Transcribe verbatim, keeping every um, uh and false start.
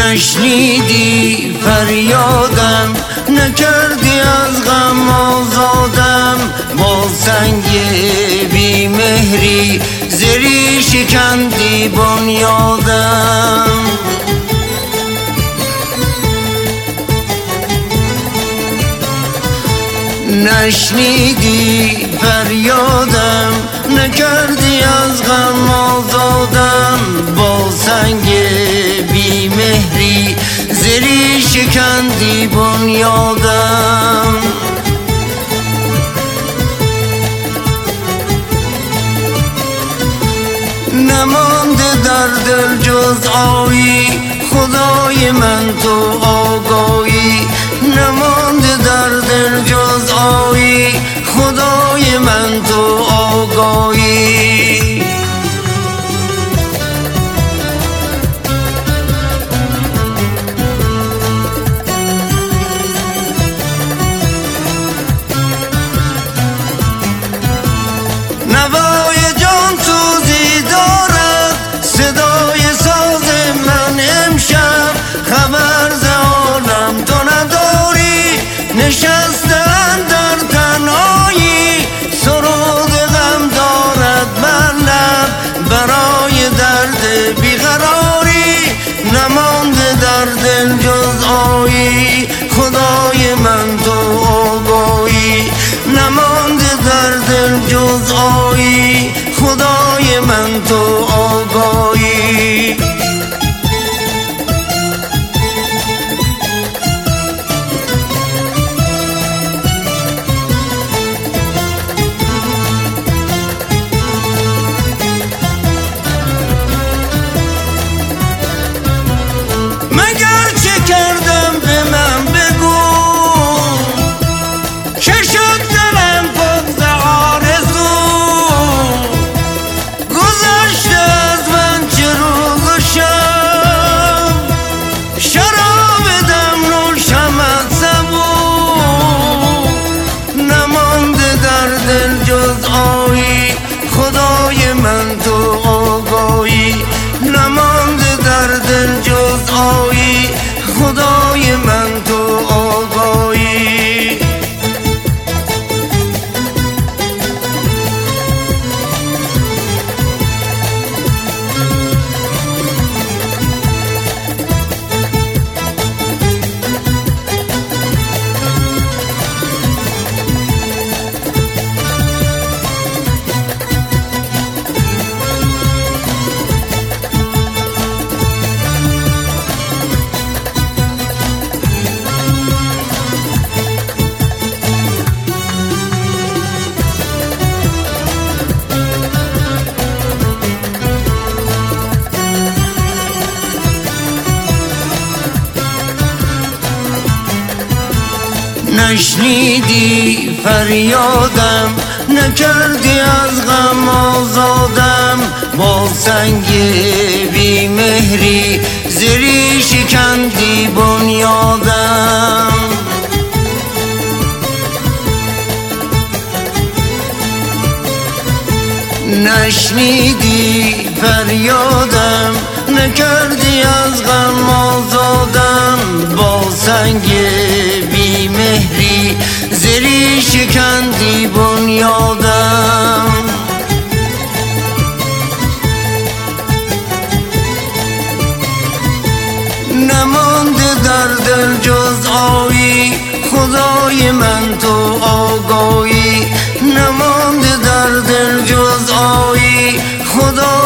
نشنیدی فریادم، نکردی از غم آزادم. با سنگ بی مهری زری شکندی بنیادم. نشنیدی فریادم، نکردی از غم آزادم. با سنگ بی مهری زری شکندی بنیادم. نمانده در دل جز آیی، خدای من تو آگاهی. نمانده در دل جز آیی، خدای من تو آگاهی. نوای جان سوزی دارد صدای ساز من امشب. خبر ز عالم تو نداری، نشسته در تنهایی. سرود غم دارد بر لب برای درد بیقراری. نمانده در دل جز آیی، خدای من تو آگاهی. نمانده در دل جز آیی، خدای من تو آگاهی. مگر چه کردم به من بگو، چه شد دلم فوق آرزو. گذشته از من چه روز و شب، شراب دم نوشم از سبو. نمانده در دل جز آیی، خدای من تو آگاهی. نمانده در دل جز آیی، خدای من تو آگاهی. نشنیدی فریادم، نکردی از غم آزادم. با سنگ بی مهری زری شکندی بنیادم. نشنیدی فریادم، نکردی از غم آزادم. با سنگ بی مهری زری شکندی بنیادم. نمانده در دل جز آیی، خدای من تو آگاهی. نمانده در دل جز آیی، خدا